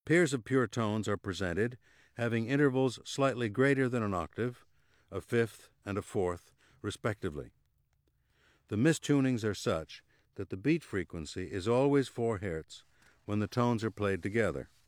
Pairs of pure tones are presented, having intervals slightly greater than an octave, a fifth and a fourth, respectively. The mistunings are such that the beat frequency is always 4 Hz when the tones are played together.